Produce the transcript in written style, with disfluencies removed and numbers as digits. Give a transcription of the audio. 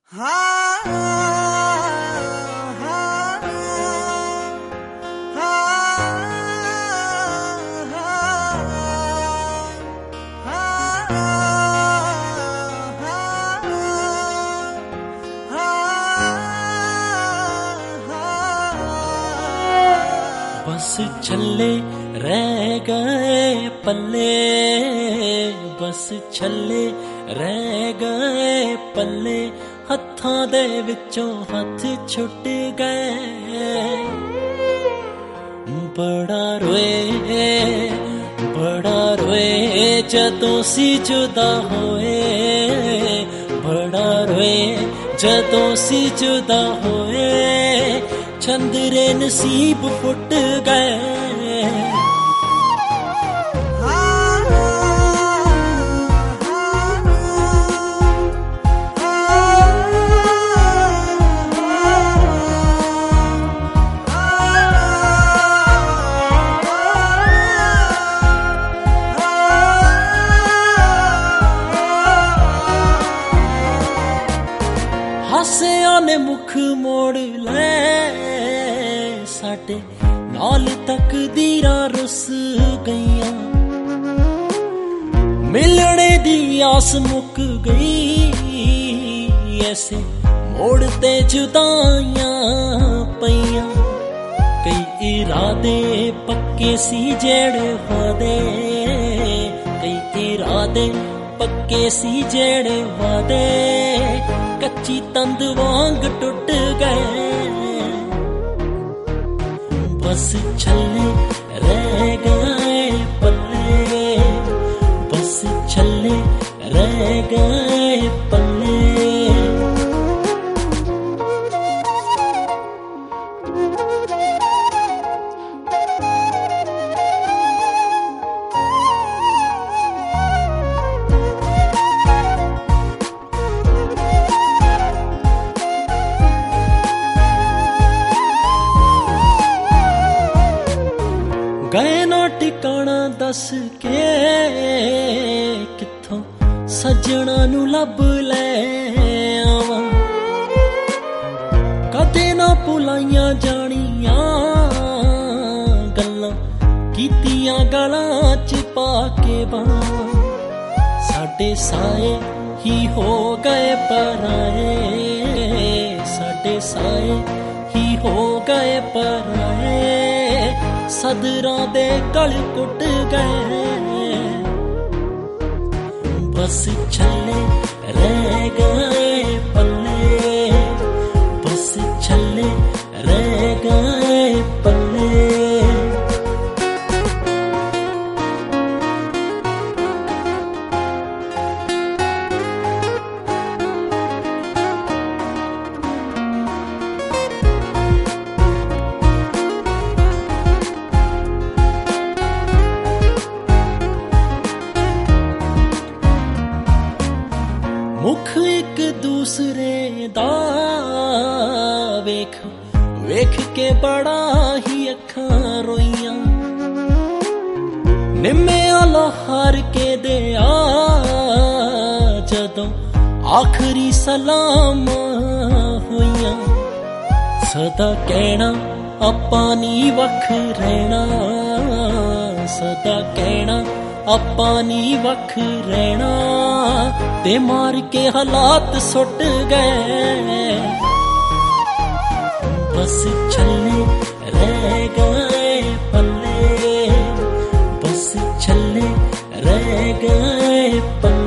बस छल्ले रह गए पल्ले, बस छल्ले रह गए पल्ले, हत्थां दे विचों हथ छुट गए। बड़ा रोए जदों सी जुदा होए, बड़ा रोए जदों सी जुदा होए, चंदरे नसीब फुट गए। हासियां ने मुख मोड़ ले, साडे नाल तकदीरां रुस गईयां, मिलने दी आस मुक गई, ऐसे मोड़ ते जुदाइयां पईयां। कई इरादे पक्के सी जेड़े वादे, कई इरादे पक्के सी जेड़े वादे, कच्ची तंद वांग टुट गए। बस छल्ले रह गए पल्ले, बस छल्ले रह गए पल्ले। गए ना ठिकाना दस के, कित्थों सजना नू लब ले आवां, कदे ना भुलाइयां जानियां गल्लां, कीतियां गलां च पा के बावां। साडे साए ही हो गए पराए, साडे साए ही हो गए पराए, सदरां दे गल कुट गए। बस छल्ले रह गए पल्ले, बस छल्ले रह गए पल्ले। मुख एक दूसरे दा वेख वेख के बड़ा ही अखां रोइयां, निम्मे आला हार के दे आ जदों आखरी सलाम होइयां। सदा कहना आपां नी वख रहना, सदा कहना आपां नी वख रहना, ते मार के हालात सुट गए। बस छल्ले रह गए पल्ले, बस छल्ले रह गए पल्ले।